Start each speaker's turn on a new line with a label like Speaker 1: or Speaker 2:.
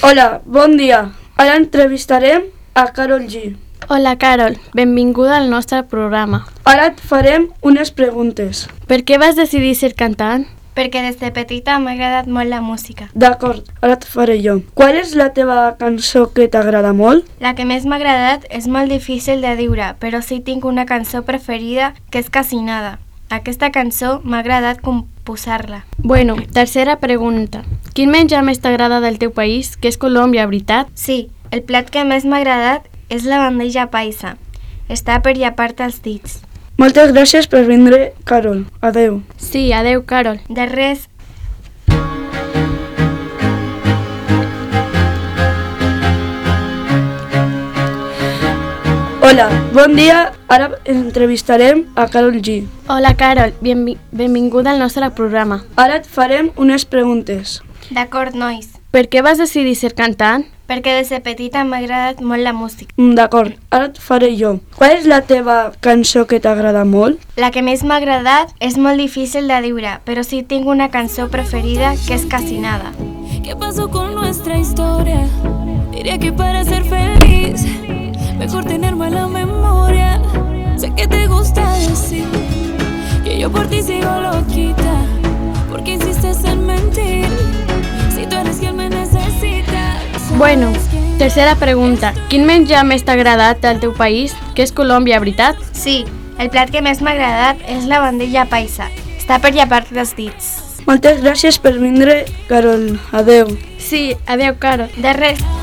Speaker 1: Hola, bon dia. Ara entrevistarem a Carol G.
Speaker 2: Hola, Carol. Benvinguda al nostre programa.
Speaker 1: Ara et farem unes preguntes.
Speaker 2: Per què vas decidir ser cantant?
Speaker 3: Perquè des de petita m'ha agradat molt la música.
Speaker 1: D'acord, ara et faré jo. Qual és la teva cançó que t'agrada molt?
Speaker 3: La que més m'ha agradat és molt difícil de dir, però sí tinc una cançó preferida que és Casi Nada. Aquesta cançó m'ha agradat composar-la.
Speaker 2: Bueno, tercera pregunta. Quin menjar més t'agrada del teu país, que és Colòmbia, veritat?
Speaker 3: Sí, el plat que més m'ha agradat és la bandeja paisa. Està per llepar-te els dits.
Speaker 1: Moltes gràcies per vindre, Carol. Adeu.
Speaker 2: Sí, adeu, Carol.
Speaker 3: De res.
Speaker 1: Hola, bon dia. Ara entrevistarem a Carol G.
Speaker 2: Hola, Carol. Benvinguda al nostre programa.
Speaker 1: Ara et farem unes preguntes.
Speaker 3: D'acord, nois.
Speaker 2: Per què vas decidir ser cantant?
Speaker 3: Perquè des de petita m'ha agradat molt la música.
Speaker 1: D'acord, ara et faré jo. Qual és la teva cançó que t'agrada molt?
Speaker 3: La que més m'ha agradat és molt difícil de dir, però sí tinc una cançó preferida que és Casi Nada.
Speaker 4: ¿Qué pasó con nuestra historia? Diría que para ser feliz mejor tener mala memoria. Sé que te gusta decir que yo por ti sigo loquita, porque insistes en mentir si tú eres quien me necesita.
Speaker 2: Bueno, tercera pregunta. Quin menjar més t'ha agradat del teu país, que és Colòmbia, veritat?
Speaker 3: Sí, el plat que més m'ha agradat és la bandeja paisa. Està per llepar-te els dits.
Speaker 1: Moltes gràcies per vindre, Carol. Adeu.
Speaker 2: Sí, adeu, Carol.
Speaker 3: De res.